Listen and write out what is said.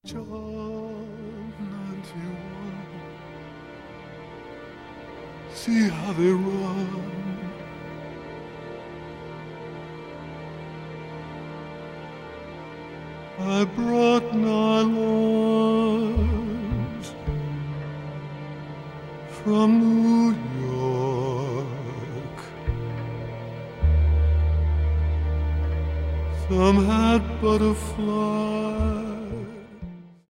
John 91. See how they run. I brought nylons from New York. Some had butterflies.